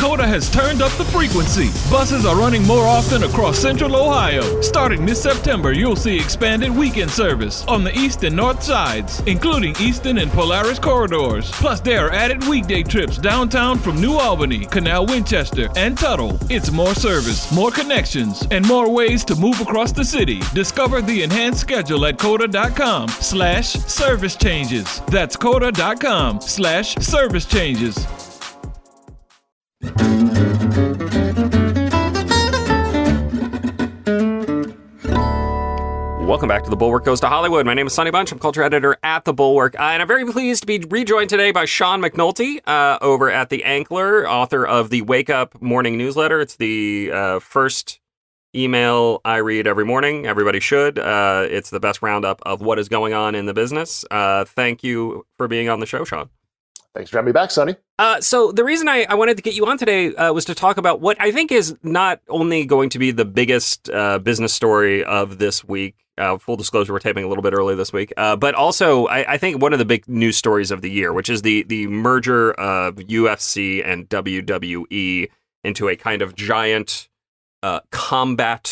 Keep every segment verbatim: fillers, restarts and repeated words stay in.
COTA has turned up the frequency. Buses are running more often across Central Ohio. Starting this September, you'll see expanded weekend service on the east and north sides, including Easton and Polaris corridors. Plus, there are added weekday trips downtown from New Albany, Canal Winchester, and Tuttle. It's more service, more connections, and more ways to move across the city. Discover the enhanced schedule at COTA.com slash service changes. That's COTA.com slash service changes. Welcome back to The Bulwark Goes to Hollywood. My name is Sonny Bunch. I'm culture editor at The Bulwark. Uh, and I'm very pleased to be rejoined today by Sean McNulty uh, over at The Ankler, author of the Wake Up Morning Newsletter. It's the uh, first email I read every morning. Everybody should. Uh, it's the best roundup of what is going on in the business. Uh, thank you for being on the show, Sean. Thanks for having me back, Sonny. Uh, so the reason I, I wanted to get you on today uh, was to talk about what I think is not only going to be the biggest uh, business story of this week. Uh, full disclosure, we're taping a little bit early this week, uh, but also I, I think one of the big news stories of the year, which is the the merger of U F C and W W E into a kind of giant uh, combat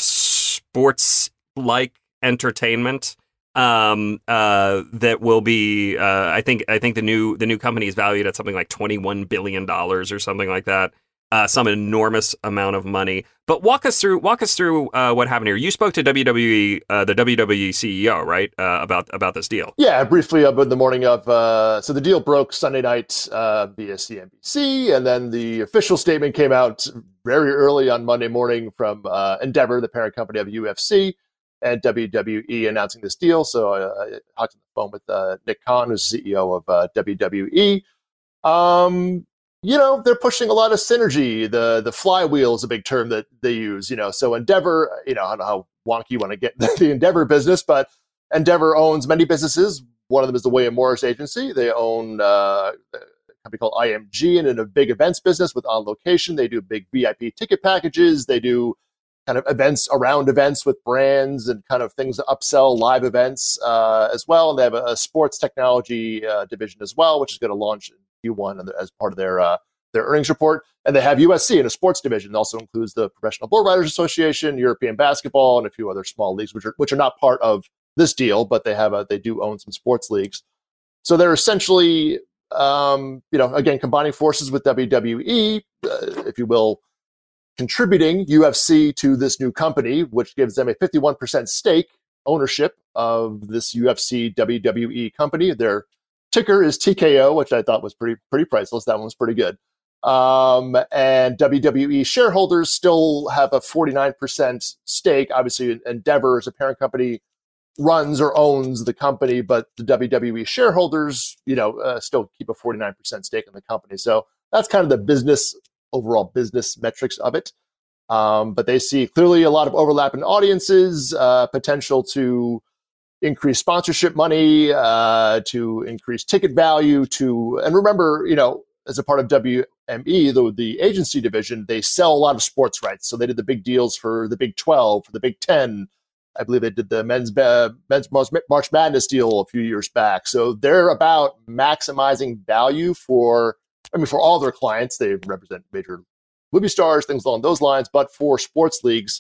sports-like entertainment. Um, uh, that will be, uh, I think, I think the new, the new company is valued at something like twenty-one billion dollars or something like that. Uh, some enormous amount of money. But walk us through, walk us through, uh, what happened here. You spoke to W W E, uh, the W W E C E O, right? Uh, about, about this deal. Yeah, briefly up in the morning of, uh, so the deal broke Sunday night, uh, via C N B C. And then the official statement came out very early on Monday morning from, uh, Endeavor, the parent company of U F C. And W W E announcing this deal. So uh, I talked on the phone with uh, Nick Khan, who's C E O of uh, W W E. Um, you know, they're pushing a lot of synergy. The the flywheel is a big term that they use. You know, so Endeavor, you know, I don't know how wonky you want to get the Endeavor business, but Endeavor owns many businesses. One of them is the William Morris Agency. They own uh, a company called I M G and in a big events business with On Location. They do big V I P ticket packages. They do kind of events around events with brands and kind of things to upsell live events uh, as well. And they have a, a sports technology uh, division as well, which is going to launch in Q one as part of their uh, their earnings report. And they have U S C in a sports division. It also includes the Professional Bull Riders Association, European basketball, and a few other small leagues, which are which are not part of this deal, but they have a, they do own some sports leagues. So they're essentially, um, you know, again, combining forces with W W E, uh, if you will, contributing U F C to this new company, which gives them a fifty-one percent stake ownership of this U F C W W E company. Their ticker is T K O, which I thought was pretty pretty priceless. That one was pretty good. Um, and W W E shareholders still have a forty-nine percent stake. Obviously, Endeavor as a parent company runs or owns the company, but the W W E shareholders, you know, uh, still keep a forty-nine percent stake in the company. So that's kind of the business overall business metrics of it. Um, but they see clearly a lot of overlap in audiences, uh, potential to increase sponsorship money, uh, to increase ticket value, to, and remember, you know, as a part of W M E, the, the agency division, they sell a lot of sports rights. So they did the big deals for the Big twelve, for the Big ten. I believe they did the men's, uh, men's March Madness deal a few years back. So they're about maximizing value for, I mean, for all their clients. They represent major movie stars, things along those lines, but for sports leagues.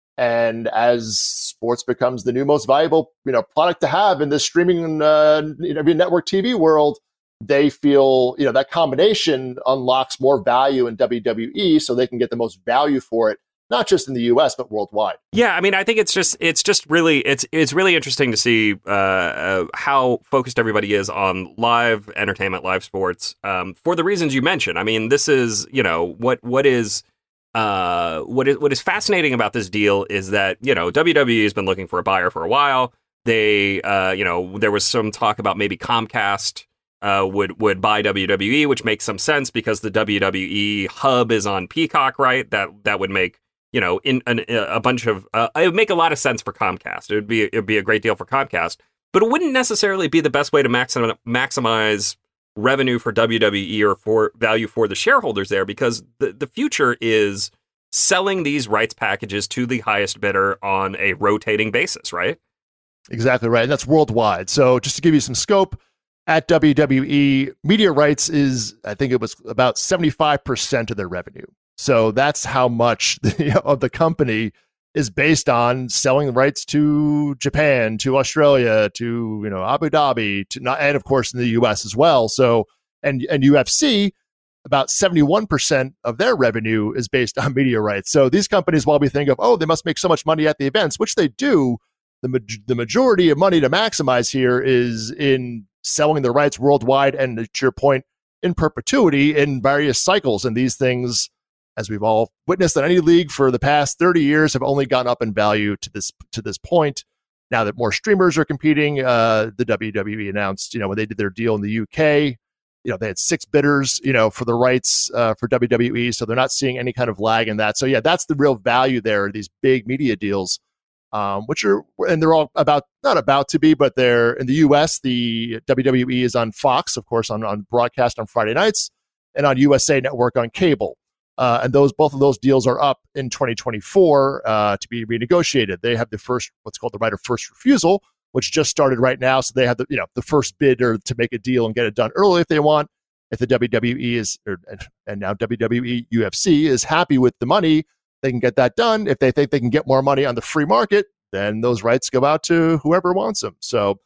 And as sports becomes the new most valuable, you know, product to have in this streaming, uh, you know, network T V world, they feel, you know, that combination unlocks more value in W W E, so they can get the most value for it, not just in the U S but worldwide. Yeah, I mean, I think it's just it's just really it's it's really interesting to see uh, uh, how focused everybody is on live entertainment, live sports, um, for the reasons you mentioned. I mean, this is, you know, what what is uh, what is what is fascinating about this deal is that, you know, W W E has been looking for a buyer for a while. They, uh, you know, there was some talk about maybe Comcast Uh, would would buy W W E, which makes some sense because the W W E hub is on Peacock, right? That that would make, you know, in an, a bunch of uh, it would make a lot of sense for Comcast. It would be it would be a great deal for Comcast, but it wouldn't necessarily be the best way to maxim- maximize revenue for W W E or for value for the shareholders there, because the the future is selling these rights packages to the highest bidder on a rotating basis, right? Exactly right, and that's worldwide. So just to give you some scope. At W W E, media rights is, I think it was about seventy-five percent of their revenue. So that's how much the, of the company is based on selling the rights to Japan, to Australia, to you know Abu Dhabi, to not, and of course in the U S as well. So and and U F C, about seventy-one percent of their revenue is based on media rights. So these companies, while we think of, oh, they must make so much money at the events, which they do, the, ma- the majority of money to maximize here is in selling the rights worldwide and, to your point, in perpetuity in various cycles. And these things, as we've all witnessed in any league for the past thirty years, have only gone up in value to this to this point. Now that more streamers are competing, uh, the W W E announced, you know, when they did their deal in the U K, you know, they had six bidders, you know, for the rights uh, for W W E. So they're not seeing any kind of lag in that. So yeah, that's the real value there, these big media deals, um, which are, and they're all about, not about to be, but they're in the U S, the W W E is on Fox, of course, on, on broadcast on Friday nights, and on U S A Network on cable. Uh, and those, both of those deals are up in twenty twenty-four uh, to be renegotiated. They have the first, what's called the right of first refusal, which just started right now. So they have the, you know, the first bidder to make a deal and get it done early if they want. If the W W E is, or, and now W W E U F C is happy with the money, they can get that done. If they think they can get more money on the free market, then those rights go out to whoever wants them. So,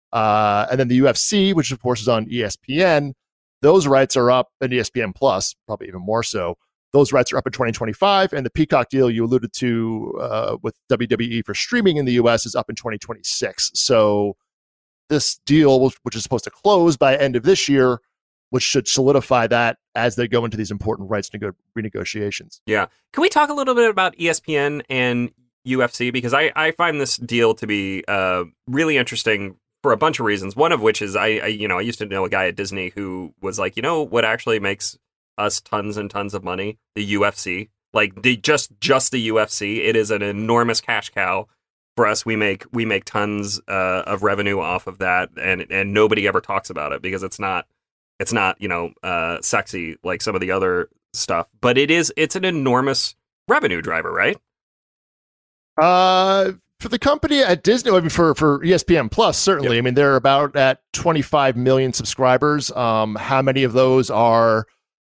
uh, and then the U F C, which of course is on E S P N, those rights are up, and E S P N Plus, probably even more so. Those rights are up in twenty twenty-five, and the Peacock deal you alluded to uh, with W W E for streaming in the U S is up in twenty twenty-six. So this deal, which is supposed to close by end of this year, which should solidify that as they go into these important rights nego- renegotiations. Yeah. Can we talk a little bit about E S P N and U F C? Because I, I find this deal to be uh, really interesting for a bunch of reasons. One of which is I, I, you know, I used to know a guy at Disney who was like, you know, what actually makes us tons and tons of money? The U F C. Like the, just just the U F C. It is an enormous cash cow for us. We make we make tons uh, of revenue off of that, and and nobody ever talks about it because it's not it's not you know uh, sexy like some of the other stuff. But it is it's an enormous revenue driver, right? Uh, for the company at Disney, I mean, for for E S P N Plus, certainly. Yep. I mean, they're about at twenty-five million subscribers. Um, how many of those are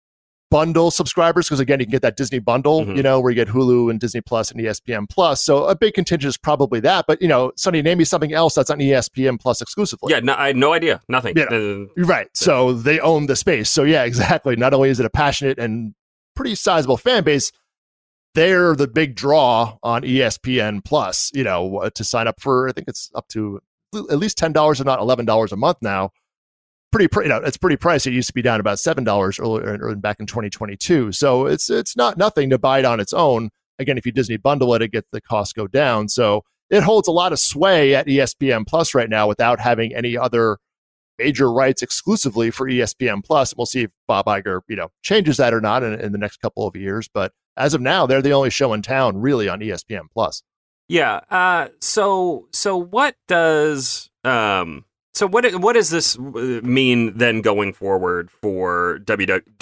bundle subscribers? Because again, you can get that Disney bundle, mm-hmm. you know, where you get Hulu and Disney Plus and E S P N Plus. So a big contingent is probably that. But you know, Sonny, name me something else that's on E S P N Plus exclusively. Yeah, no, I had no idea. Nothing. You know, uh, right. So they own the space. So yeah, exactly. Not only is it a passionate and pretty sizable fan base, they're the big draw on E S P N Plus. You know, to sign up for, I think it's up to at least ten dollars, if not eleven dollars a month now. Pretty, you know, it's pretty pricey. It used to be down about seven dollars earlier back in twenty twenty-two. So it's it's not nothing to buy it on its own. Again, if you Disney bundle it, it gets the cost go down. So it holds a lot of sway at E S P N Plus right now without having any other major rights exclusively for E S P N Plus. We'll see if Bob Iger, you know, changes that or not in, in the next couple of years. But as of now, they're the only show in town really on E S P N Plus. Yeah. Uh, so so what does um. So what what does this mean then going forward for W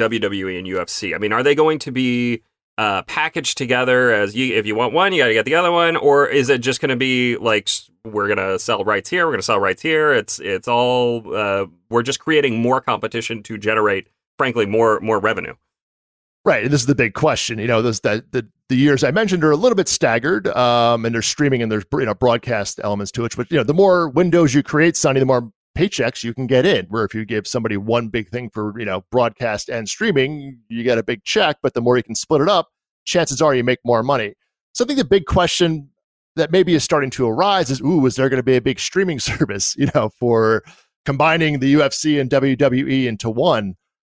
W E and U F C? I mean, are they going to be uh, packaged together as you, if you want one, you got to get the other one, or is it just going to be like we're going to sell rights here, we're going to sell rights here? It's it's all uh, we're just creating more competition to generate, frankly, more more revenue. Right. And this is the big question. You know, those that the, the years I mentioned are a little bit staggered, um, and there's streaming and there's you know broadcast elements to it. But you know, the more windows you create, Sonny, the more paychecks you can get in. Where if you give somebody one big thing for you know broadcast and streaming, you get a big check. But the more you can split it up, chances are you make more money. So I think the big question that maybe is starting to arise is, ooh, is there going to be a big streaming service? You know, for combining the U F C and W W E into one.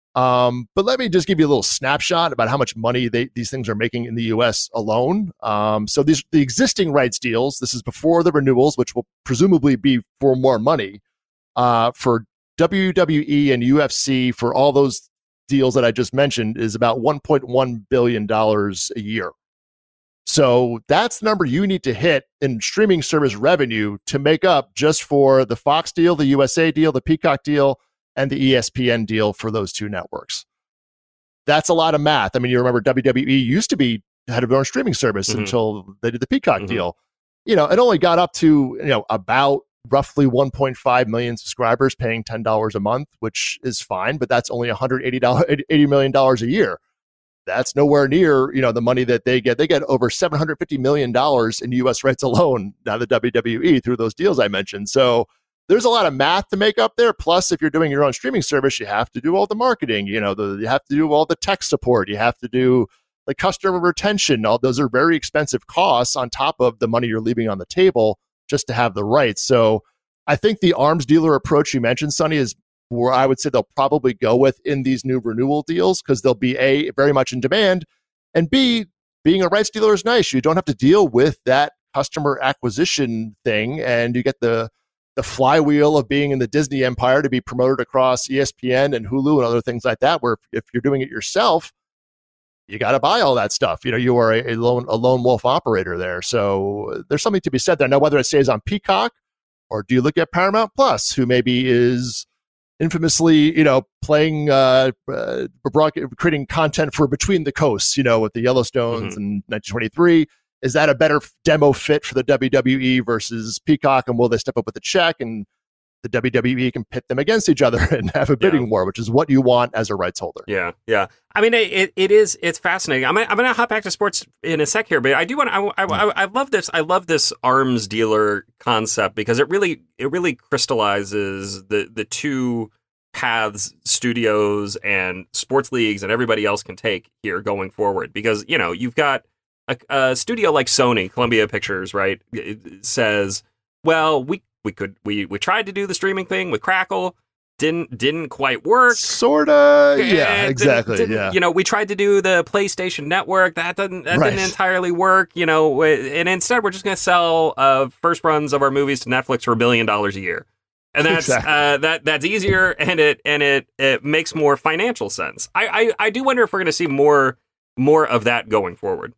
Um, but let me just give you a little snapshot about how much money they, these things are making in the U S alone. Um, so these the existing rights deals, this is before the renewals, which will presumably be for more money, uh, for W W E and U F C for all those deals that I just mentioned is about one point one billion dollars a year. So that's the number you need to hit in streaming service revenue to make up just for the Fox deal, the U S A deal, the Peacock deal, and the E S P N deal for those two networks. That's a lot of math. I mean, you remember W W E used to be had their own streaming service mm-hmm. until they did the Peacock mm-hmm. deal. You know, it only got up to, you know, about roughly one point five million subscribers paying ten dollars a month, which is fine, but that's only one hundred eighty million dollars a year. that's nowhere near, you know, the money that they get. They get over seven hundred fifty million dollars in U S rights alone, now the W W E, through those deals I mentioned. So there's a lot of math to make up there. Plus, if you're doing your own streaming service, you have to do all the marketing, you know, the, you have to do all the tech support. You have to do the customer retention. All those are very expensive costs on top of the money you're leaving on the table just to have the rights. So I think the arms dealer approach you mentioned, Sonny, is where I would say they'll probably go with in these new renewal deals, because they'll be A, very much in demand, and B, being a rights dealer is nice. You don't have to deal with that customer acquisition thing, and you get the the flywheel of being in the Disney empire to be promoted across E S P N and Hulu and other things like that, where if you're doing it yourself, you got to buy all that stuff. You know, you are a, a lone a lone wolf operator there. So there's something to be said there. Now, whether it stays on Peacock, or do you look at Paramount Plus, who maybe is infamously, you know, playing, uh, uh, creating content for Between the Coasts, you know, with the Yellowstones mm-hmm. and nineteen twenty-three. Is that a better demo fit for the W W E versus Peacock? And will they step up with a check, and the W W E can pit them against each other and have a bidding yeah. war, which is what you want as a rights holder. Yeah, yeah. I mean, it it is it's fascinating. I'm I'm going to hop back to sports in a sec here, but I do want I, I, I, I love this. I love this arms dealer concept, because it really it really crystallizes the the two paths studios and sports leagues and everybody else can take here going forward. Because, you know, you've got a, a studio like Sony, Columbia Pictures, right? It says, well, we we could we we tried to do the streaming thing with Crackle. Didn't didn't quite work. Sorta, yeah, exactly. Didn't, yeah, you know, we tried to do the PlayStation Network. That didn't that right. didn't entirely work. You know, and instead we're just going to sell uh, first runs of our movies to Netflix for a billion dollars a year, and that's exactly. uh, that that's easier, and it and it it makes more financial sense. I I, I do wonder if we're going to see more more of that going forward.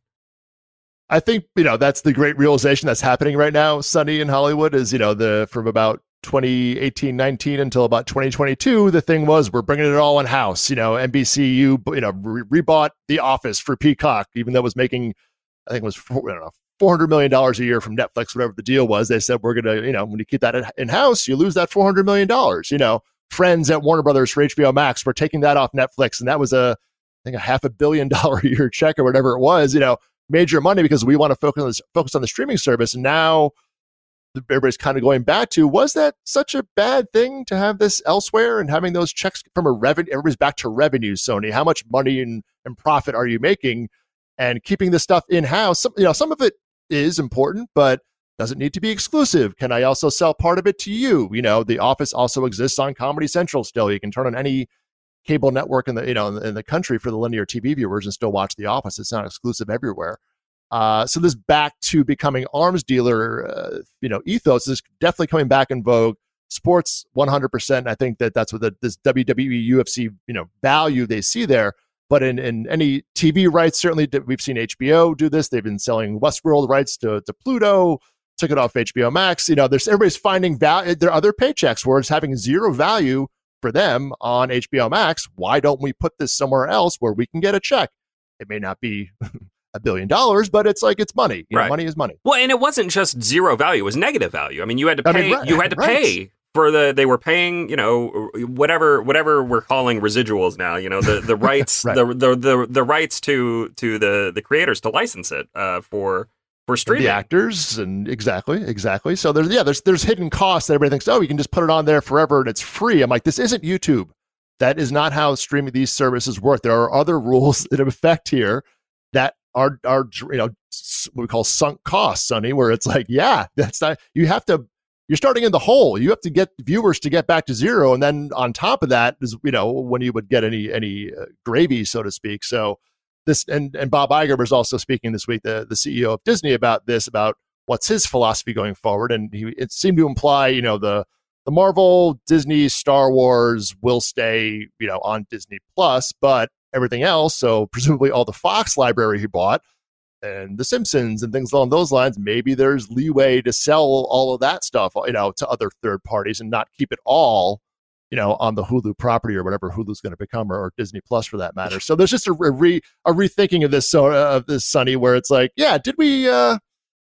I think, you know, that's the great realization that's happening right now, Sonny, in Hollywood, is, you know, the from about twenty eighteen nineteen until about twenty twenty-two, the thing was, we're bringing it all in house. You know, N B C, you, you know, re- rebought The Office for Peacock, even though it was making, I think it was, four, I don't know, four hundred million dollars a year from Netflix, whatever the deal was. They said, we're going to, you know, when you keep that in house, you lose that four hundred million dollars. You know, Friends at Warner Brothers for H B O Max, we're taking that off Netflix. And that was a, I think, a half a billion dollar a year check or whatever it was, you know, major money, because we want to focus on this, focus on the streaming service. And now everybody's kind of going back to, was that such a bad thing to have this elsewhere and having those checks from a revenue? Everybody's back to revenue, Sony. How much money and, and profit are you making? And keeping this stuff in-house, some, you know, some of it is important, but doesn't need to be exclusive. Can I also sell part of it to you? You know, The Office also exists on Comedy Central still. You can turn on any cable network in the, you know, in the, in the country for the linear T V viewers and still watch The Office. It's not exclusive everywhere. Uh, so this back to becoming arms dealer, uh, you know, ethos is definitely coming back in vogue. Sports, one hundred percent. I think that that's what the, this W W E, U F C, you know, value they see there. But in, in any T V rights, certainly we've seen H B O do this. They've been selling Westworld rights to, to Pluto, took it off H B O Max. You know, there's everybody's finding value. There are other paychecks where it's having zero value for them on H B O Max. Why don't we put this somewhere else where we can get a check? It may not be a billion dollars, but it's like, it's money. You right. know, money is money. Well, and it wasn't just zero value; it was negative value. I mean, you had to pay. I mean, right, you had to right. pay for the. They were paying, you know, whatever whatever we're calling residuals now. You know, the the rights, right. the, the the the rights to to the the creators to license it uh, for. For streaming. The actors, and exactly, exactly. So there's yeah, there's there's hidden costs that everybody thinks, oh, you can just put it on there forever and it's free. I'm like, this isn't YouTube. That is not how streaming these services work. There are other rules that affect here that are are you know what we call sunk costs, Sonny, where it's like, yeah, that's not, you have to, you're starting in the hole. You have to get viewers to get back to zero, and then on top of that is, you know, when you would get any any uh, gravy, so to speak. So. This and, and Bob Iger was also speaking this week, the, the C E O of Disney, about this, about what's his philosophy going forward. And he, it seemed to imply, you know, the the Marvel, Disney, Star Wars will stay, you know, on Disney Plus, but everything else, so presumably all the Fox library he bought and The Simpsons and things along those lines, maybe there's leeway to sell all of that stuff, you know, to other third parties and not keep it all, you know, on the Hulu property or whatever Hulu's going to become, or, or Disney Plus for that matter. So there's just a, a re a rethinking of this, so uh, of this, Sonny, where it's like, yeah, did we uh,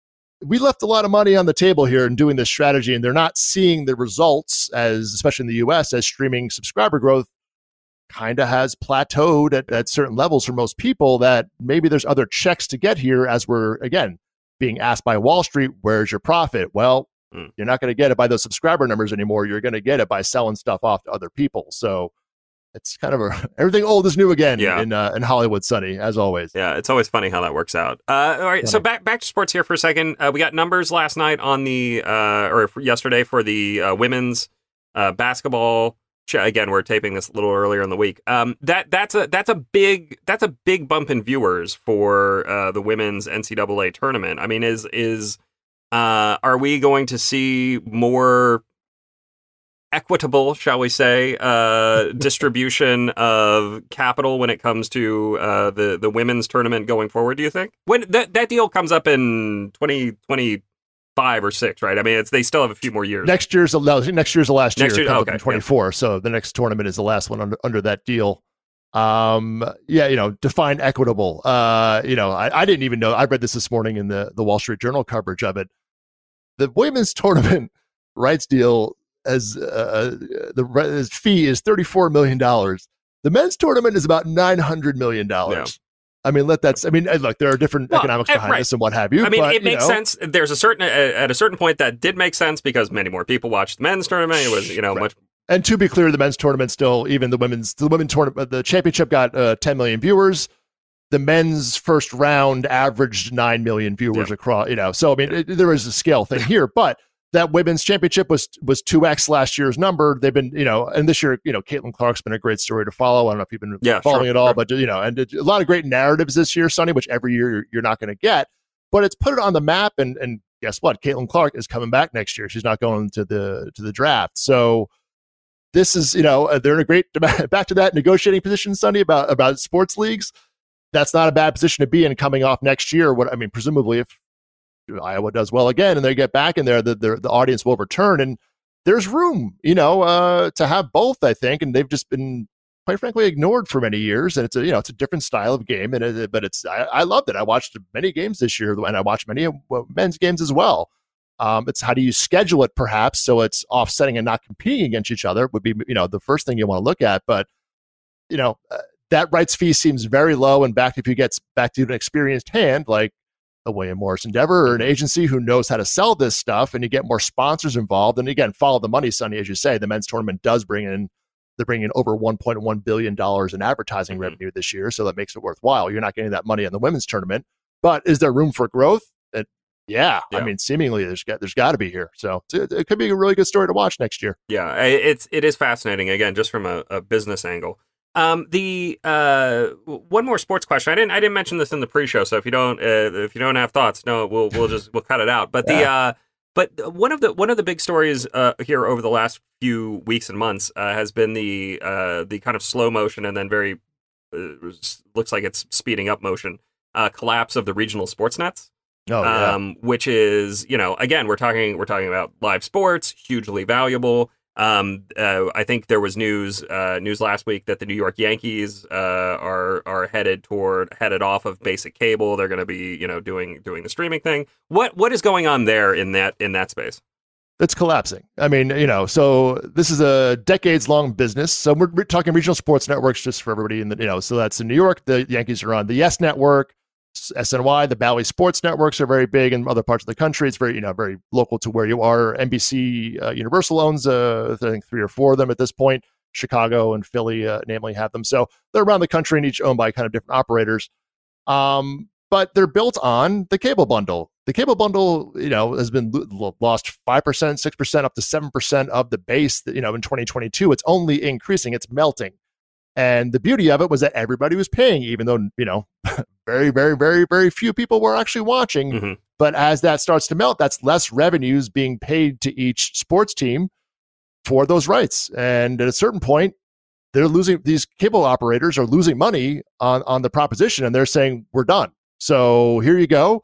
we left a lot of money on the table here in doing this strategy, and they're not seeing the results, as especially in the U S, as streaming subscriber growth kind of has plateaued at, at certain levels for most people, that maybe there's other checks to get here as we're, again, being asked by Wall Street, where's your profit? Well, mm. you're not going to get it by those subscriber numbers anymore. You're going to get it by selling stuff off to other people. So it's kind of a, everything old is new again yeah. in uh, in Hollywood, Sonny, as always. Yeah, it's always funny how that works out. Uh, all right, funny. So back back to sports here for a second. Uh, we got numbers last night on the, uh, or yesterday for the uh, women's uh, basketball. Again, we're taping this a little earlier in the week. Um, that that's a that's a big that's a big bump in viewers for uh, the women's N C double A tournament. I mean, is is uh, are we going to see more equitable, shall we say, uh, distribution of capital when it comes to uh, the the women's tournament going forward? Do you think when that that deal comes up in twenty twenty? Five or six, right? I mean, it's they still have a few more years. Next year's the next year's the last year. Next year, okay, in twenty-four. Yeah. So the next tournament is the last one under under that deal. Um, yeah, you know, define equitable. Uh, you know, I, I didn't even know. I read this this morning in the the Wall Street Journal coverage of it. The women's tournament rights deal as uh, the his fee is thirty-four million dollars. The men's tournament is about nine hundred million dollars. Yeah. I mean, let that's. I mean, look, there are different well, economics behind right. this and what have you. I mean, but, it makes you know. sense. There's a certain at a certain point that did make sense because many more people watched the men's tournament. It was, you know, right. much. And to be clear, the men's tournament still, even the women's, the women's tournament, the championship got uh, ten million viewers. The men's first round averaged nine million viewers yeah. across. You know, so I mean, it, there is a scale thing here, but. That women's championship was was two x last year's number. They've been, you know, and this year, you know, Caitlin Clark's been a great story to follow. I don't know if you've been yeah, following sure, it all, sure. but, you know, and a lot of great narratives this year, Sonny, which every year you're, you're not going to get. But it's put it on the map, and and guess what? Caitlin Clark is coming back next year. She's not going to the to the draft. So this is, you know, they're in a great, back to that negotiating position, Sonny, about, about sports leagues. That's not a bad position to be in coming off next year. What I mean, presumably, if Iowa does well again and they get back in there, the, the the audience will return, and there's room, you know, uh, to have both, I think, and they've just been, quite frankly, ignored for many years, and it's a, you know, it's a different style of game, and it, but it's, I, I loved it. I watched many games this year, and I watched many men's games as well. Um, it's how do you schedule it, perhaps, so it's offsetting and not competing against each other would be, you know, the first thing you want to look at, but, you know, uh, that rights fee seems very low, and back if you get back to an experienced hand, like a William Morris Endeavor or an agency who knows how to sell this stuff, and you get more sponsors involved. And again, follow the money, Sonny, as you say, the men's tournament does bring in, they're bringing in over one point one billion dollars in advertising mm-hmm. revenue this year. So that makes it worthwhile. You're not getting that money in the women's tournament, but is there room for growth? It, yeah, yeah. I mean, seemingly there's got, there's got to be here. So it, it could be a really good story to watch next year. Yeah, it's, it is fascinating, again, just from a, a business angle. Um, the uh, one more sports question. I didn't I didn't mention this in the pre-show, so if you don't uh, if you don't have thoughts, no, we'll we'll just we'll cut it out. But yeah. the uh, but one of the one of the big stories uh, here over the last few weeks and months uh, has been the uh, the kind of slow motion and then very uh, looks like it's speeding up motion uh, collapse of the regional sports nets. Oh, yeah. um, which is, you know, again, we're talking we're talking about live sports, hugely valuable. Um, uh, I think there was news uh, news last week that the New York Yankees uh, are are headed toward headed off of basic cable. They're going to be, you know, doing doing the streaming thing. What what is going on there in that in that space? It's collapsing. I mean, you know, so this is a decades long business. So we're, we're talking regional sports networks just for everybody in the, you know, so that's in New York. The Yankees are on the Yes Network. S N Y, the Bally Sports Networks are very big in other parts of the country. It's very, you know, very local to where you are. N B C uh, Universal owns, uh, I think, three or four of them at this point. Chicago and Philly, uh, namely, have them. So they're around the country and each owned by kind of different operators. Um, but they're built on the cable bundle. The cable bundle, you know, has been lost five percent, six percent, up to seven percent of the base, that, you know, in twenty twenty-two. It's only increasing. It's melting. And the beauty of it was that everybody was paying, even though, you know, very, very, very, very few people were actually watching. Mm-hmm. But as that starts to melt, that's less revenues being paid to each sports team for those rights. And at a certain point, they're losing, these cable operators are losing money on, on the proposition, and they're saying, we're done. So here you go.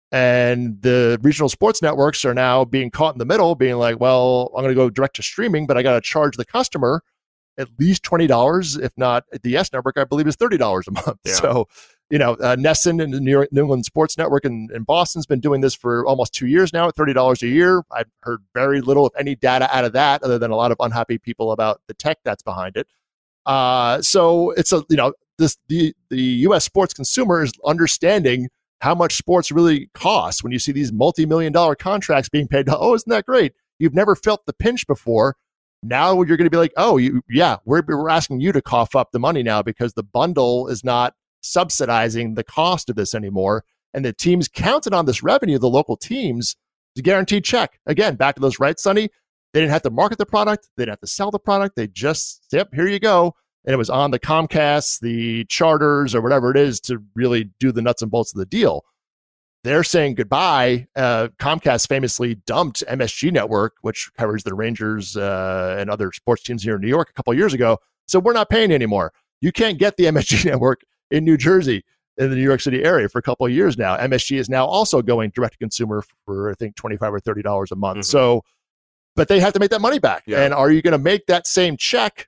And the regional sports networks are now being caught in the middle, being like, well, I'm going to go direct to streaming, but I got to charge the customer at least twenty dollars, if not at the Yes Network, I believe is thirty dollars a month. Yeah. So, you know, uh, Nesson and the New, York, New England Sports Network in, in Boston's been doing this for almost two years now at thirty dollars a year. I've heard very little, if any, data out of that, other than a lot of unhappy people about the tech that's behind it. Uh, so it's a, you know, this, the, the U S sports consumer is understanding how much sports really costs when you see these multi-million dollar contracts being paid. Oh, isn't that great? You've never felt the pinch before. Now you're going to be like, oh, you, yeah, we're, we're asking you to cough up the money now because the bundle is not subsidizing the cost of this anymore. And the teams counted on this revenue, the local teams, to guaranteed check. Again, back to those rights, Sonny. They didn't have to market the product. They didn't have to sell the product. They just, yep, here you go. And it was on the Comcast, the Charters, or whatever it is to really do the nuts and bolts of the deal. They're saying goodbye. Uh, Comcast famously dumped M S G Network, which covers the Rangers uh, and other sports teams here in New York a couple of years ago. So we're not paying anymore. You can't get the M S G Network in New Jersey, in the New York City area for a couple of years now. M S G is now also going direct to consumer for, I think, twenty-five or thirty dollars a month. Mm-hmm. So, but they have to make that money back. Yeah. And are you going to make that same check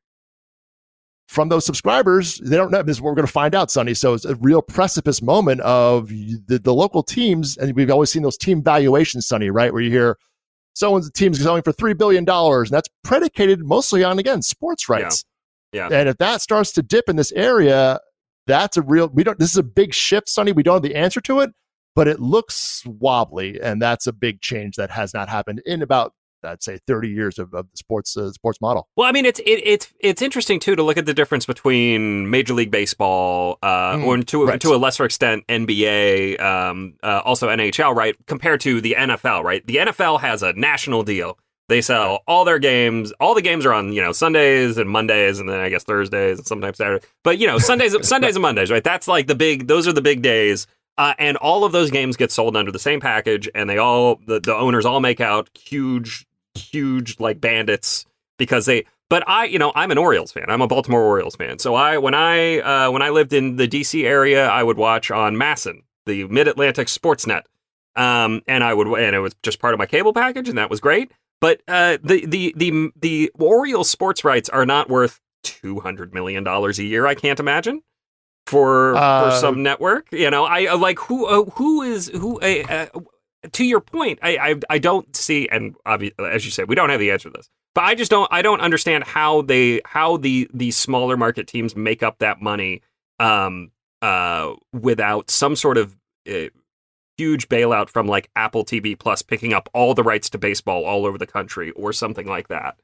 from those subscribers? They don't know. This is what we're going to find out, Sonny. So it's a real precipice moment of the, the local teams. And we've always seen those team valuations, Sonny, right? Where you hear someone's team's selling for three billion dollars. And that's predicated mostly on, again, sports rights. Yeah. yeah. And if that starts to dip in this area, that's a real, we don't, this is a big shift, Sonny. We don't have the answer to it, but it looks wobbly. And that's a big change that has not happened in about, I'd say, thirty years of, of the sports uh, sports model. Well, I mean, it's it, it's it's interesting too to look at the difference between Major League Baseball, uh, mm, or to right. to a lesser extent N B A, um, uh, also N H L, right, compared to the N F L, right? The N F L has a national deal. They sell all their games. All the games are on, you know, Sundays and Mondays, and then I guess Thursdays and sometimes Saturdays. But you know, Sundays, Sundays and Mondays, right? That's like the big. Those are the big days. Uh, and all of those games get sold under the same package, and they all the, the owners all make out huge. huge like bandits because they but I you know I'm an Orioles fan. I'm a Baltimore Orioles fan. So I when I uh, when I lived in the D C area, I would watch on MASN, the Mid-Atlantic Sportsnet. Um and I would and it was just part of my cable package, and that was great. But uh the the the the Orioles sports rights are not worth two hundred million dollars a year, I can't imagine. For uh, for some network, you know, I like who uh, who is who uh, uh, to your point, I, I I don't see, and obviously, as you said, we don't have the answer to this. But I just don't I don't understand how they how the the smaller market teams make up that money um uh without some sort of uh, huge bailout from like Apple T V Plus picking up all the rights to baseball all over the country or something like that.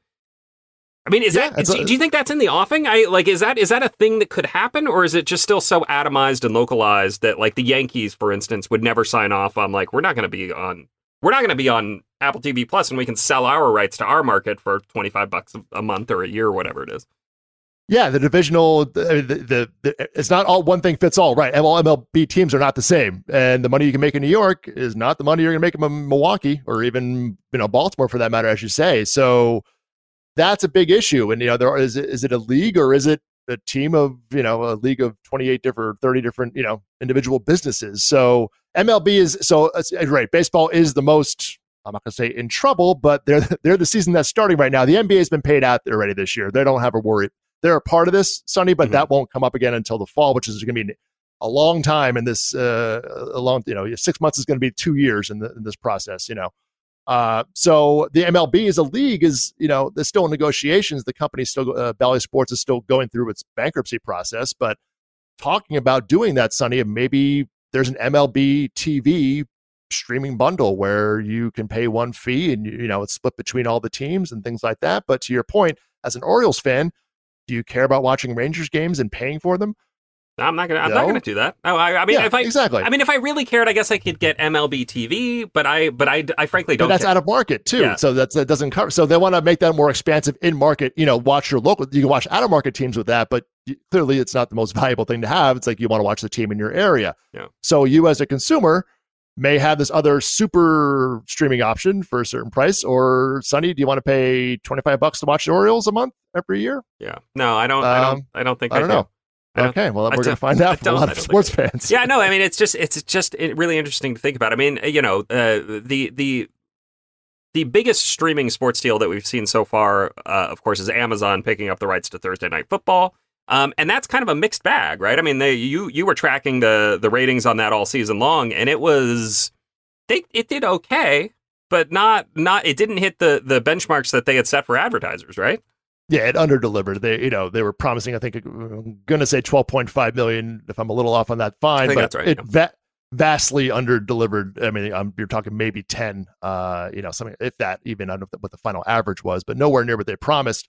I mean, is yeah, that do, a, do you think that's in the offing? I like is that is that a thing that could happen, or is it just still so atomized and localized that like the Yankees, for instance, would never sign off on like we're not going to be on we're not going to be on Apple T V Plus, and we can sell our rights to our market for twenty-five bucks a month or a year or whatever it is. Yeah, the divisional, the, the, the it's not all one thing fits all, right? All M L B teams are not the same, and the money you can make in New York is not the money you're going to make in Milwaukee or even you know Baltimore for that matter, as you say. So. That's a big issue. And, you know, there is, is it a league or is it a team of, you know, a league of twenty-eight different, thirty different, you know, individual businesses. So M L B is, so right. Baseball is the most, I'm not going to say in trouble, but they're, they're the season that's starting right now. The N B A has been paid out already this year. They don't have a worry. They're a part of this, Sonny, but mm-hmm. that won't come up again until the fall, which is going to be a long time in this, uh, a long, you know, six months is going to be two years in, the, in this process, you know. Uh, so the M L B as a league is, you know, there's still in negotiations. The company still, uh, Bally Sports is still going through its bankruptcy process, but talking about doing that, Sonny, maybe there's an M L B T V streaming bundle where you can pay one fee and, you know, it's split between all the teams and things like that. But to your point, as an Orioles fan, do you care about watching Rangers games and paying for them? I'm not gonna. I'm no? not gonna do that. No, I, I mean, yeah, if I exactly. I mean, if I really cared, I guess I could get M L B T V. But I, but I, I frankly don't. But that's care. out of market too. Yeah. So that's that doesn't cover. So they want to make that more expansive in market. You know, watch your local. You can watch out of market teams with that, but you, clearly it's not the most valuable thing to have. It's like you want to watch the team in your area. Yeah. So you as a consumer may have this other super streaming option for a certain price. Or Sonny, do you want to pay twenty-five bucks to watch the Orioles a month every year? Yeah. No, I don't. Um, I don't. I don't think. I, I don't do. know. Okay, well, we're going to find out from a lot of sports fans. Yeah, no, I mean, it's just it's just really interesting to think about. I mean, you know, uh, the the the biggest streaming sports deal that we've seen so far, uh, of course, is Amazon picking up the rights to Thursday Night Football, um, and that's kind of a mixed bag, right? I mean, they, you you were tracking the the ratings on that all season long, and it was they it did okay, but not not it didn't hit the the benchmarks that they had set for advertisers, right? Yeah, it underdelivered. They, you know, they were promising, I think, I'm going to say twelve point five million. If I'm a little off on that, fine. I think but that's right, it yeah. va- vastly underdelivered. I mean, I'm, you're talking maybe ten, uh, you know, something, if that, even, I don't know what the final average was, but nowhere near what they promised.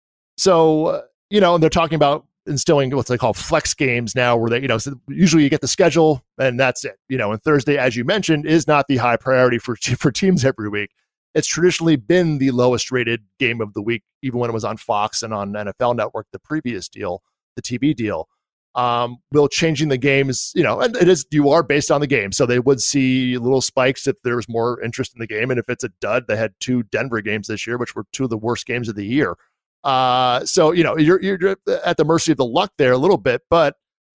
So, uh, you know, and they're talking about instilling what they call flex games now, where they, you know, so usually you get the schedule and that's it. You know, and Thursday, as you mentioned, is not the high priority for for teams every week. It's traditionally been the lowest rated game of the week, even when it was on Fox and on N F L Network, the previous deal, the T V deal. Um, will changing the games, you know, and it is, you are based on the game. So they would see little spikes if there was more interest in the game. And if it's a dud, they had two Denver games this year, which were two of the worst games of the year. Uh, so, you know, you're, you're at the mercy of the luck there a little bit, but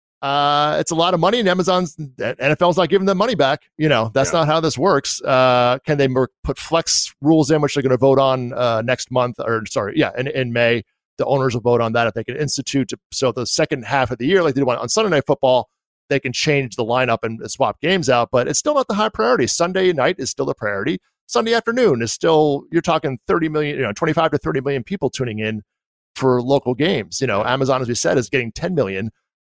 uh, it's a lot of money, and Amazon's, N F L's not giving them money back. You know, that's yeah. not how this works. Uh, can they mer- put flex rules in, which they're going to vote on uh, next month, or sorry, yeah, in, in May? The owners will vote on that if they can institute. To, so the second half of the year, like they do on Sunday Night Football, they can change the lineup and swap games out, but it's still not the high priority. Sunday night is still the priority. Sunday afternoon is still, you're talking thirty million, you know, twenty-five to thirty million people tuning in for local games. You know, Amazon, as we said, is getting ten million.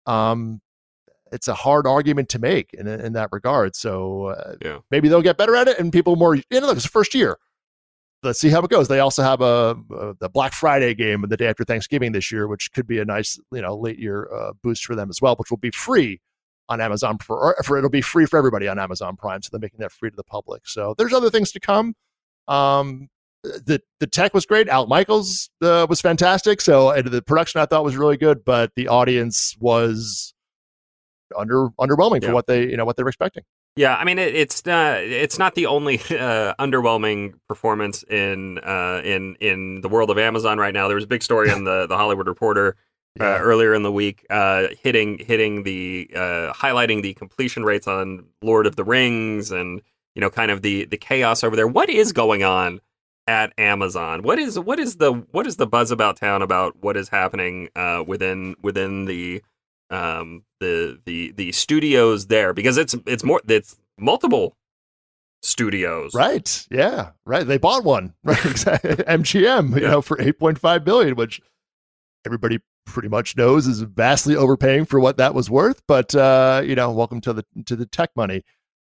Um, it's a hard argument to make in, in that regard. So uh, yeah. maybe they'll get better at it, and people more, you know, look, it's the first year. Let's see how it goes. They also have a, a the Black Friday game the day after Thanksgiving this year, which could be a nice, you know, late year uh, boost for them as well, which will be free on Amazon for, for it'll be free for everybody on Amazon Prime. So they're making that free to the public. So there's other things to come. Um, the the tech was great. Al Michaels uh, was fantastic. So and the production I thought was really good, but the audience was under underwhelming yeah. for what they you know what they were expecting. Yeah, I mean it, it's uh, it's not the only uh, underwhelming performance in uh, in in the world of Amazon right now. There was a big story in the the Hollywood Reporter uh, yeah. earlier in the week, uh, hitting hitting the uh, highlighting the completion rates on Lord of the Rings, and you know kind of the the chaos over there. What is going on at Amazon? What is what is the what is the buzz about town about what is happening uh, within within the um the the the studios there, because it's it's more it's multiple studios, right? Yeah, right. They bought one, right? M G M, you yeah. know, for eight point five billion, which everybody pretty much knows is vastly overpaying for what that was worth. But uh, you know, welcome to the to the tech money.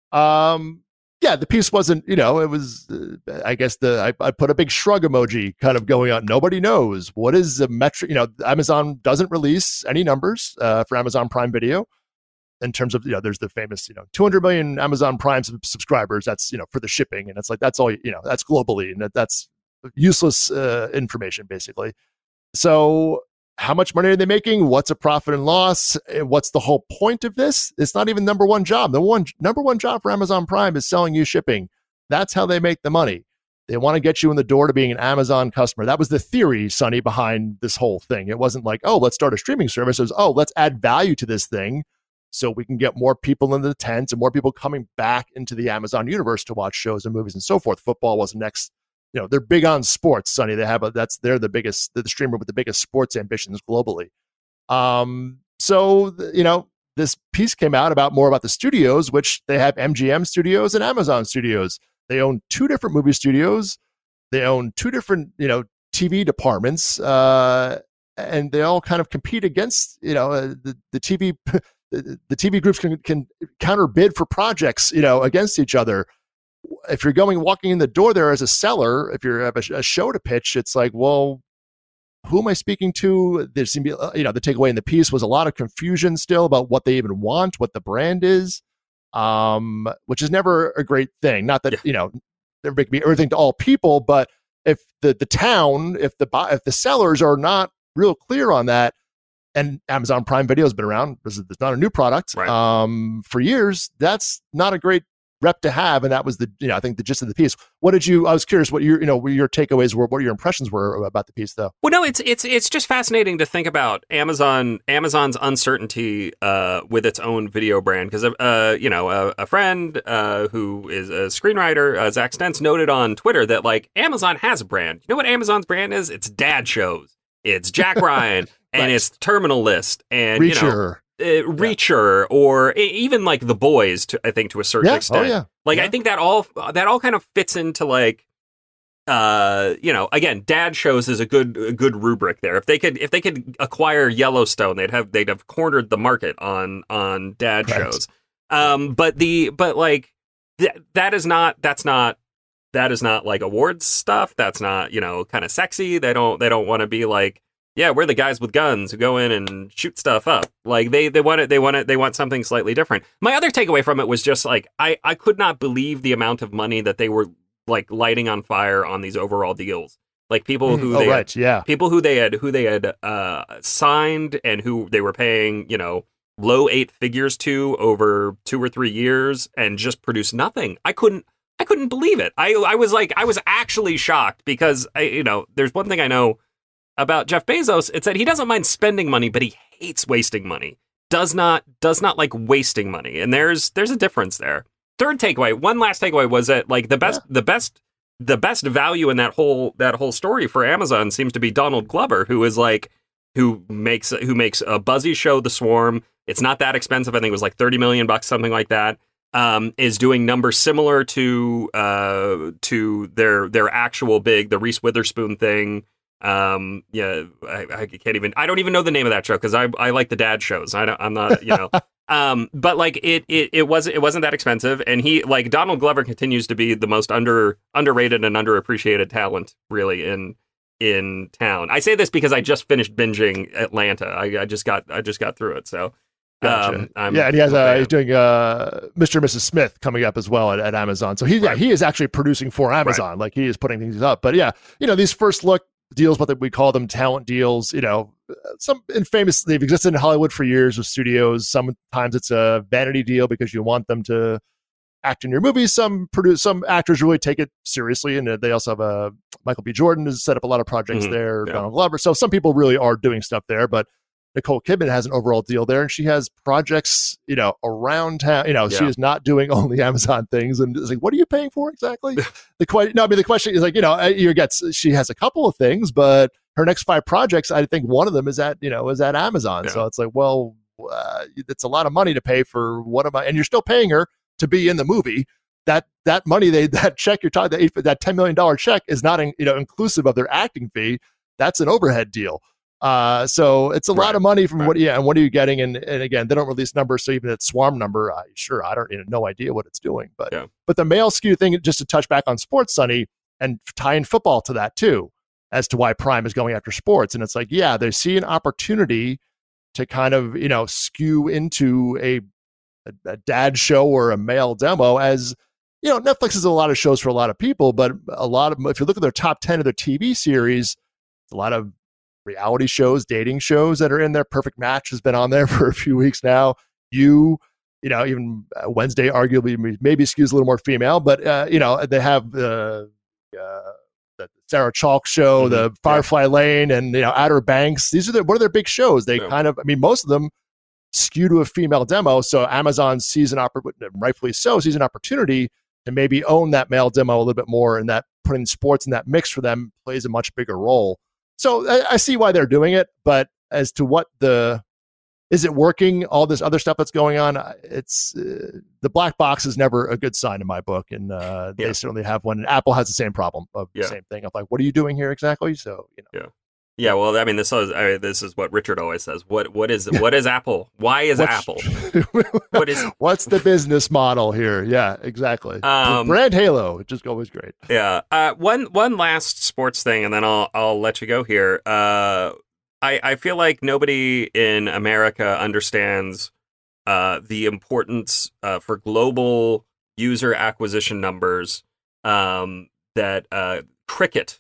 Um, yeah, the piece wasn't, you know, it was. Uh, I guess the I, I put a big shrug emoji kind of going on. Nobody knows what is the metric. You know, Amazon doesn't release any numbers uh, for Amazon Prime Video in terms of, you know, there's the famous, you know, two hundred million Amazon Prime sub- subscribers. That's, you know, for the shipping, and it's like that's all, you know, that's globally, and that, that's useless uh, information basically. So how much money are they making? What's a profit and loss? What's the whole point of this? It's not even number one job. The one number one job for Amazon Prime is selling you shipping. That's how they make the money. They want to get you in the door to being an Amazon customer. That was the theory, Sonny, behind this whole thing. It wasn't like, oh, let's start a streaming service. It was, oh, let's add value to this thing so we can get more people in the tents and more people coming back into the Amazon universe to watch shows and movies and so forth. Football was next. You know, they're big on sports, Sonny. They have a, that's, they're the biggest, they're the streamer with the biggest sports ambitions globally. Um, so, you know, this piece came out about more about the studios, which they have M G M Studios and Amazon Studios. They own two different movie studios. They own two different, you know, T V departments, uh, and they all kind of compete against, you know, uh, the, the T V, the, the T V groups can, can counter bid for projects, you know, against each other. If you're going walking in the door there as a seller, if you have a, a show to pitch, it's like, well, who am I speaking to? There seemed to be, you know, the takeaway in the piece was a lot of confusion still about what they even want, what the brand is, um, which is never a great thing. Not that, yeah. you know, there can be everything to all people, but if the the town, if the if the sellers are not real clear on that, and Amazon Prime Video has been around, this is not a new product, right. um, for years, that's not a great rep to have. And that was the, you know, I think the gist of the piece. What did you, I was curious what your, you know, what your takeaways were, what your impressions were about the piece though? Well, no, it's, it's, it's just fascinating to think about Amazon, Amazon's uncertainty, uh, with its own video brand. Cause, uh, you know, a, a friend, uh, who is a screenwriter, uh, Zach Stentz, noted on Twitter that like Amazon has a brand. You know what Amazon's brand is? It's dad shows. It's Jack Ryan and right. it's Terminal List and, Reacher. you know, Uh, Reacher, yeah. or even like The Boys, to, I think to a certain yeah. extent. Oh, yeah. Like yeah. I think that all that all kind of fits into like uh, you know, again, dad shows is a good a good rubric there. If they could if they could acquire Yellowstone, they'd have they'd have cornered the market on on dad Right. shows. Um, but the but like th- that is not that's not that is not like awards stuff. That's not, you know, kind of sexy. They don't they don't want to be like, yeah, we're the guys with guns who go in and shoot stuff up. Like they they want it they want it they want something slightly different. My other takeaway from it was just like I I could not believe the amount of money that they were like lighting on fire on these overall deals. Like people who oh, they right, had, yeah. people who they had who they had uh, signed and who they were paying, you know, low eight figures to over two or three years and just produced nothing. I couldn't I couldn't believe it. I I was like I was actually shocked because I, you know, there's one thing I know about Jeff Bezos. It's that he doesn't mind spending money, but he hates wasting money. Does not does not like wasting money. And there's there's a difference there. Third takeaway, one last takeaway was that like the best, yeah. the best, the best value in that whole that whole story for Amazon seems to be Donald Glover, who is like, who makes who makes a buzzy show, The Swarm. It's not that expensive. I think it was like thirty million bucks, something like that. Um, is doing numbers similar to uh, to their their actual big, the Reese Witherspoon thing. Um, yeah, I, I can't even. I don't even know the name of that show because I I like the dad shows. I don't, I'm not, you know. Um, but like it, it, it wasn't, it wasn't that expensive. And he, like Donald Glover continues to be the most under, underrated and underappreciated talent really in, in town. I say this because I just finished binging Atlanta. I, I just got, I just got through it. So, Gotcha. um, I'm, yeah. And he has, uh, he's doing, uh, Mister and Missus Smith coming up as well at, at Amazon. So he, right. yeah, he is actually producing for Amazon. Right. Like he is putting things up, but yeah, you know, these first look deals, what we call them talent deals, you know, some infamous, they've existed in Hollywood for years with studios. Sometimes it's a vanity deal because you want them to act in your movies. Some produce, some actors really take it seriously. And they also have a Michael B. Jordan has set up a lot of projects mm-hmm. there, yeah. Donald Glover. So some people really are doing stuff there, but Nicole Kidman has an overall deal there and she has projects, you know, around town, you know, yeah. she is not doing only Amazon things. And it's like, what are you paying for exactly? the question, no, I mean, the question is like, you know, you get, she has a couple of things, but her next five projects, I think one of them is at, you know, is at Amazon. Yeah. So it's like, well, uh, it's a lot of money to pay for what am I, and you're still paying her to be in the movie. That, that money, they, that check you're talking, that, that ten million dollars check is not, in, you know, inclusive of their acting fee. That's an overhead deal. Uh, so it's a right. lot of money from right. what, yeah. And what are you getting? And, and again, they don't release numbers. So even that Swarm number, I sure, I don't, you know, no idea what it's doing, but, yeah. but the male skew thing, just to touch back on Sports Sunny and tie in football to that too, as to why Prime is going after sports. And it's like, yeah, they see an opportunity to kind of, you know, skew into a, a, a dad show or a male demo as, you know, Netflix has a lot of shows for a lot of people, but a lot of, if you look at their top ten of their T V series, a lot of reality shows, dating shows that are in there. Perfect Match has been on there for a few weeks now. You, you know, even Wednesday arguably maybe skews a little more female, but, uh, you know, they have the, uh, the Sarah Chalk show, mm-hmm. the Firefly yeah. Lane, and you know Outer Banks. These are the, what are their big shows? They yeah. kind of, I mean, most of them skew to a female demo. So Amazon sees an opportunity, rightfully so, sees an opportunity to maybe own that male demo a little bit more, and that putting sports in that mix for them plays a much bigger role. So I, I see why they're doing it, but as to what the is it working? All this other stuff that's going on, it's uh, the black box is never a good sign in my book, and uh, they yeah. certainly have one. And Apple has the same problem of yeah. the same thing of like, what are you doing here exactly? So you know, yeah, yeah. Well, I mean, this is I mean, this is what Richard always says. What what is what is Apple? Why is What's, Apple? What is what's the business model here? Yeah, exactly. Um, Brand Halo, it just always great. Yeah. Uh, one one last sports thing, and then I'll I'll let you go here. Uh, I, I feel like nobody in America understands uh, the importance uh, for global user acquisition numbers um, that uh, cricket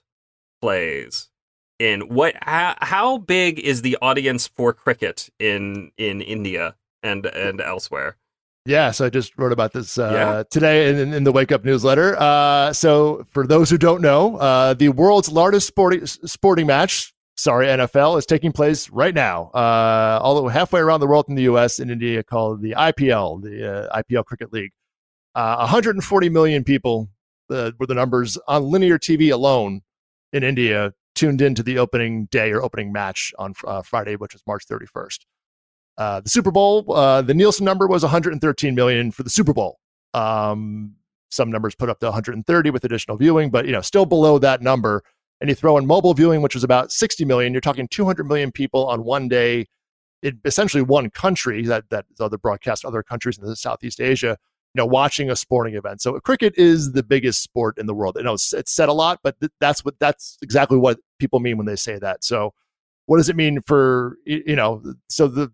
plays in. What? How, how big is the audience for cricket in in India and and elsewhere? Yeah, so I just wrote about this uh, yeah. today in, in the Wake Up newsletter. Uh, so for those who don't know, uh, the world's largest sporting sporting match. Sorry, N F L is taking place right now, uh, all the way halfway around the world in the U S and India, called the I P L, the uh, I P L Cricket League. Uh, one hundred forty million people uh, were the numbers on linear T V alone in India tuned into the opening day or opening match on uh, Friday, which is March thirty-first. Uh, the Super Bowl, uh, the Nielsen number was one hundred thirteen million for the Super Bowl. Um, some numbers put up to one hundred thirty with additional viewing, but you know, still below that number. And you throw in mobile viewing, which was about sixty million. You're talking two hundred million people on one day in essentially one country that that is other broadcast other countries in the Southeast Asia, you know, watching a sporting event. So cricket is the biggest sport in the world. I know it's, it's said a lot, but th- that's what that's exactly what people mean when they say that. So what does it mean for, you know, so the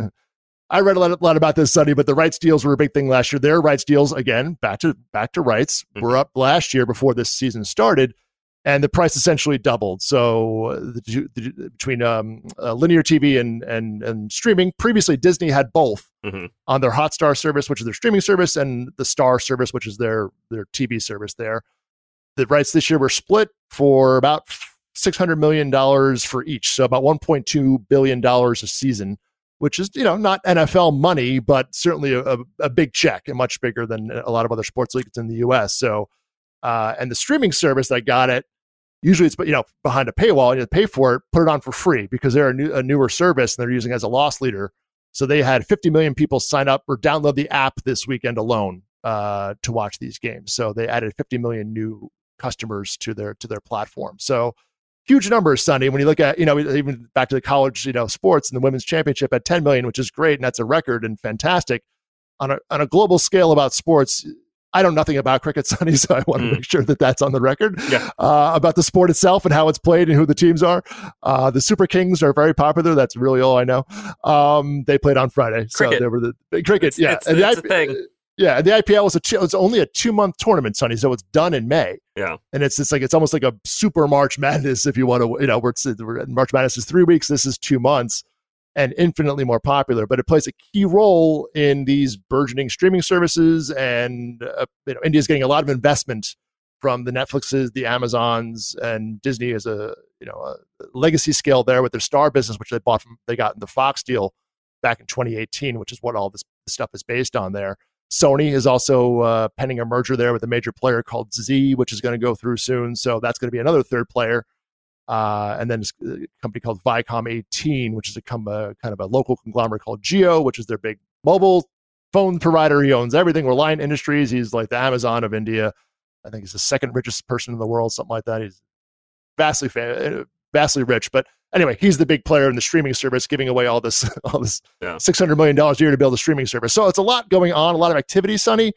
I read a lot, a lot about this, Sonny, but the rights deals were a big thing last year. Their rights deals, again, back to back to rights, mm-hmm. were up last year before this season started, and the price essentially doubled. So the, the, between um, uh, linear T V and, and and streaming, previously Disney had both mm-hmm. on their Hotstar service, which is their streaming service, and the Star service, which is their their T V service there. The rights this year were split for about six hundred million dollars for each, so about one point two billion dollars a season, which is, you know, not N F L money, but certainly a, a big check and much bigger than a lot of other sports leagues in the U S. So, uh, and the streaming service that got it, usually it's, you know, behind a paywall, and you pay for it, put it on for free because they're a, new, a newer service and they're using it as a loss leader. So they had fifty million people sign up or download the app this weekend alone uh, to watch these games. So they added fifty million new customers to their to their platform. So huge numbers, Sonny. When you look at, you know, even back to the college, you know, sports and the women's championship at ten million, which is great, and that's a record and fantastic. On a on a global scale about sports, I know nothing about cricket, Sonny, so I want to mm. make sure that that's on the record. Yeah. Uh, about the sport itself and how it's played and who the teams are. Uh, the Super Kings are very popular. That's really all I know. Um, they played on Friday, cricket. so they were the cricket. It's, yeah, it's, and it's the a thing. Yeah, the I P L was a two, it was only a two month tournament, Sonny, so it's done in May. Yeah, and it's it's like it's almost like a super March Madness, if you want to, you know, where it's March Madness is three weeks, this is two months, and infinitely more popular. But it plays a key role in these burgeoning streaming services, and uh, you know, India's getting a lot of investment from the Netflixes, the Amazons, and Disney as a you know a legacy scale there with their Star business, which they bought from they got in the Fox deal back in twenty eighteen, which is what all this stuff is based on there. Sony is also uh, pending a merger there with a major player called Z, which is going to go through soon. So that's going to be another third player. Uh, and then a company called Viacom eighteen, which is a com- uh, kind of a local conglomerate called Jio, which is their big mobile phone provider. He owns everything. Reliant Industries. He's like the Amazon of India. I think he's the second richest person in the world, something like that. He's vastly, fa- vastly rich. But anyway, he's the big player in the streaming service, giving away all this, all this yeah. six hundred million dollars a year to build a streaming service. So it's a lot going on, a lot of activity, Sonny.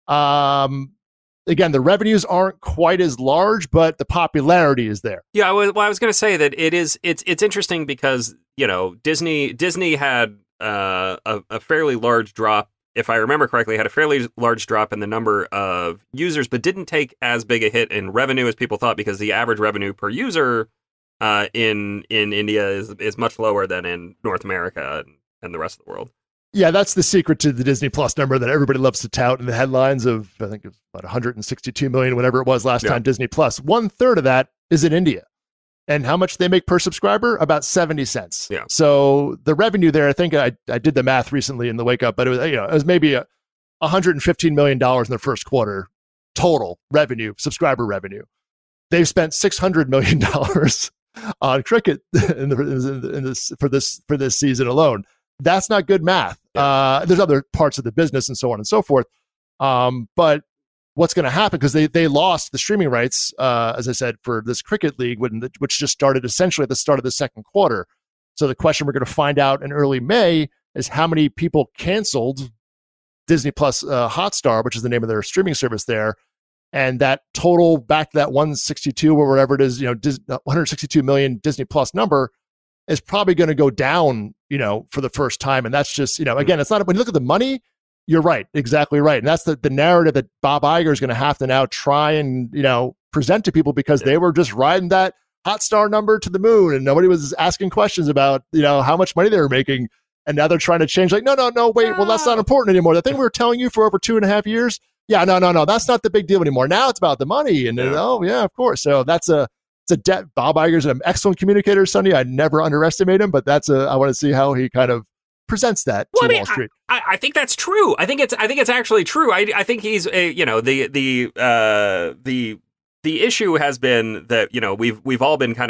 Um, again, the revenues aren't quite as large, but the popularity is there. Yeah, well, I was going to say that it is. It's it's interesting because you know Disney Disney had uh, a, a fairly large drop. If I remember correctly, had a fairly large drop in the number of users, but didn't take as big a hit in revenue as people thought, because the average revenue per user uh, in in India is is much lower than in North America and, and the rest of the world. Yeah, that's the secret to the Disney Plus number that everybody loves to tout in the headlines of, I think it's about one hundred sixty-two million, whatever it was last yeah. time, Disney Plus. One third of that is in India. And how much they make per subscriber? About seventy cents. Yeah. So the revenue there, I think I, I did the math recently in the wake up, but it was, you know, it was maybe a one hundred fifteen million dollars in the first quarter total revenue, subscriber revenue. They've spent six hundred million dollars on cricket in the, in this, for this for this season alone. That's not good math. Yeah. Uh, there's other parts of the business and so on and so forth. Um, but what's going to happen, because they they lost the streaming rights, uh, as I said, for this cricket league, which just started essentially at the start of the second quarter. So the question we're going to find out in early May is how many people canceled Disney Plus uh, Hotstar, which is the name of their streaming service there. And that total back to that one hundred sixty-two or whatever it is, you know, Dis- one hundred sixty-two million Disney Plus number is probably going to go down, you know, for the first time. And that's just, you know, again, it's not, when you look at the money, you're right, exactly right. And that's the, the narrative that Bob Iger is going to have to now try and, you know, present to people, because yeah. they were just riding that Hotstar number to the moon and nobody was asking questions about, you know, how much money they were making. And now they're trying to change, like, no, no, no, wait, well, that's not important anymore. The thing we were telling you for over two and a half years, yeah, no, no, no, that's not the big deal anymore. Now it's about the money. And, yeah. oh, yeah, of course. So that's a, it's a debt. Bob Iger's an excellent communicator, Sonny. I never underestimate him, but that's a, I want to see how he kind of presents that well, to I mean, Wall Street. I, I think that's true. I think it's, I think it's actually true. I, I think he's, a, you know, the, the, uh, the, the issue has been that, you know, we've, we've all been kind of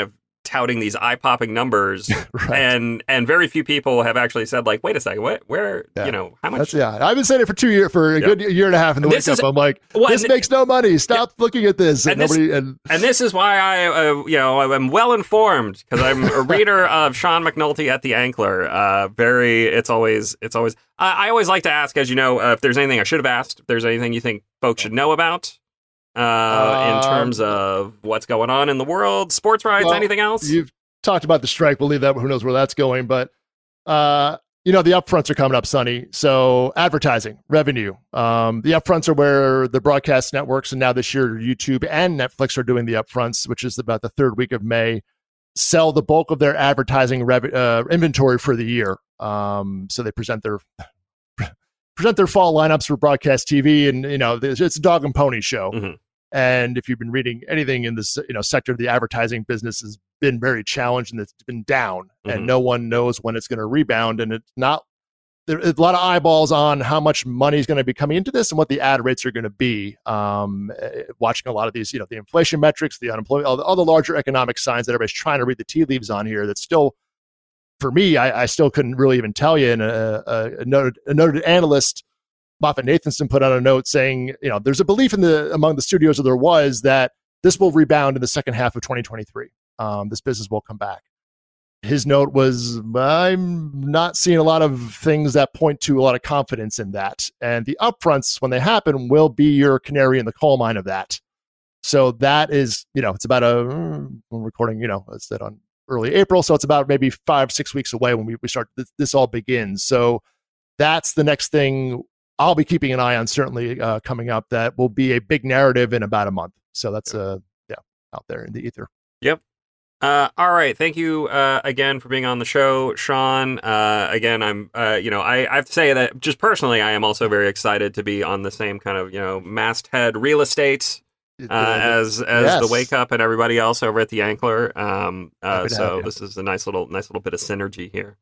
touting these eye-popping numbers, right. and and very few people have actually said like, wait a second, what, where, yeah. you know, how much? That's, yeah, I've been saying it for two years, for a yeah. good year and a half in the wake up. I'm like, well, this makes no money. Stop yeah. looking at this. And, and, nobody, this, and, and this is why I, uh, you know, I'm well informed because I'm a reader of Sean McNulty at the Ankler. Uh, very, it's always, it's always. I, I always like to ask, as you know, uh, if there's anything I should have asked, if there's anything you think folks should know about. Uh, uh, in terms of what's going on in the world, sports rights, well, anything else? You've talked about the strike. We'll leave that. Who knows where that's going? But, uh, you know, the upfronts are coming up, Sonny. So advertising, revenue. Um, the upfronts are where the broadcast networks, and now this year YouTube and Netflix are doing the upfronts, which is about the third week of May, sell the bulk of their advertising rev- uh, inventory for the year. Um, so they present their... present their fall lineups for broadcast T V, and you know it's a dog and pony show. Mm-hmm. And if you've been reading anything in this, you know, sector of the advertising business has been very challenged and it's been down, mm-hmm. and no one knows when it's going to rebound. And it's not there's a lot of eyeballs on how much money is going to be coming into this and what the ad rates are going to be. Um, watching a lot of these, you know, the inflation metrics, the unemployment, all the, all the larger economic signs that everybody's trying to read the tea leaves on here. That's still, for me, I, I still couldn't really even tell you. And a, a, a, noted, a noted analyst, Moffett-Nathanson, put out a note saying, you know, there's a belief in the among the studios, or there was, that this will rebound in the second half of twenty twenty-three. Um, this business will come back. His note was, I'm not seeing a lot of things that point to a lot of confidence in that. And the upfronts, when they happen, will be your canary in the coal mine of that. So that is, you know, it's about a, we're recording, you know, it's that on early April. So it's about maybe five, six weeks away when we, we start, this, this all begins. So that's the next thing I'll be keeping an eye on, certainly uh, coming up. That will be a big narrative in about a month. So that's uh, yeah, out there in the ether. Yep. Uh, all right. Thank you uh, again for being on the show, Sean. Uh, again, I'm, uh, you know, I, I have to say that just personally, I am also very excited to be on the same kind of, you know, masthead real estate uh, as as yes. the Wake Up and everybody else over at the Ankler. Um, uh, so this is a nice little nice little bit of synergy here.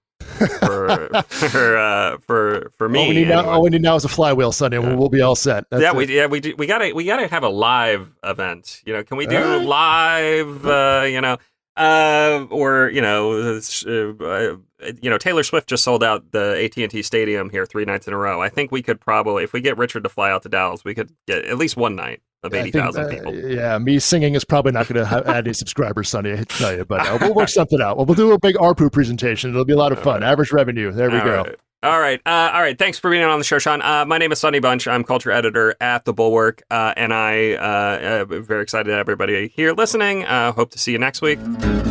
for for uh, for for me. All we need, anyway. now, all we need now is a flywheel, Sunday. We'll, we'll be all set. That's yeah, it. we yeah we do, we gotta we gotta have a live event. You know, can we do uh, live? Uh, you know, uh, or you know, uh, you know, Taylor Swift just sold out the A T and T Stadium here three nights in a row. I think we could probably, if we get Richard to fly out to Dallas, we could get at least one night of eighty thousand uh, people. Yeah, me singing is probably not going to add any subscribers, Sunday, I hate to tell you, but uh, we'll work something out. We'll, we'll do a big A R P U presentation. It'll be a lot of fun. Right. Average revenue. There we all go. Right. All right. Uh, all right. Thanks for being on the show, Sean. Uh, my name is Sonny Bunch. I'm culture editor at The Bulwark, uh, and I uh, am very excited to have everybody here listening. Uh, hope to see you next week.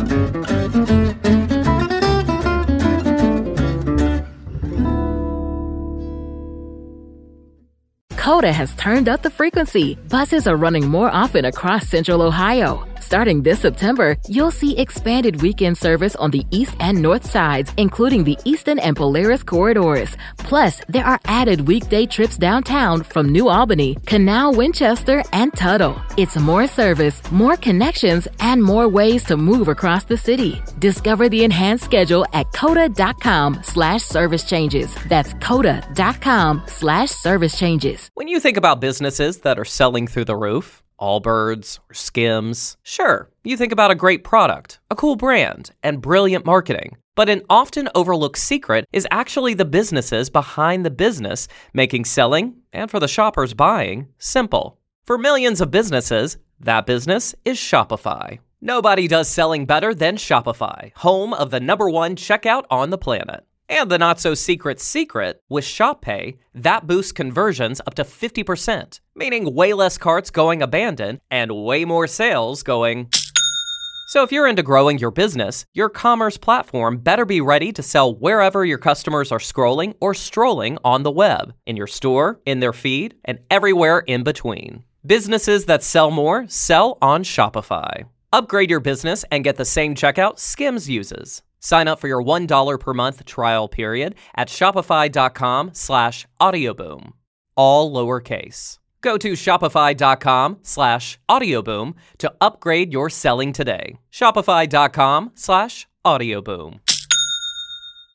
Coda has turned up the frequency. Buses are running more often across Central Ohio. Starting this September, you'll see expanded weekend service on the east and north sides, including the Eastern and Polaris corridors. Plus, there are added weekday trips downtown from New Albany, Canal, Winchester, and Tuttle. It's more service, more connections, and more ways to move across the city. Discover the enhanced schedule at coda.com slash service changes. That's coda.com slash service changes. When you think about businesses that are selling through the roof, Allbirds or Skims, sure, you think about a great product, a cool brand, and brilliant marketing. But an often overlooked secret is actually the businesses behind the business, making selling, and for the shoppers buying, simple. For millions of businesses, that business is Shopify. Nobody does selling better than Shopify, home of the number one checkout on the planet. And the not-so-secret secret, with ShopPay, that boosts conversions up to fifty percent, meaning way less carts going abandoned and way more sales going... So if you're into growing your business, your commerce platform better be ready to sell wherever your customers are scrolling or strolling on the web, in your store, in their feed, and everywhere in between. Businesses that sell more sell on Shopify. Upgrade your business and get the same checkout Skims uses. Sign up for your one dollar per month trial period at shopify.com slash audioboom. All lowercase. Go to shopify.com slash audioboom to upgrade your selling today. Shopify.com slash audioboom.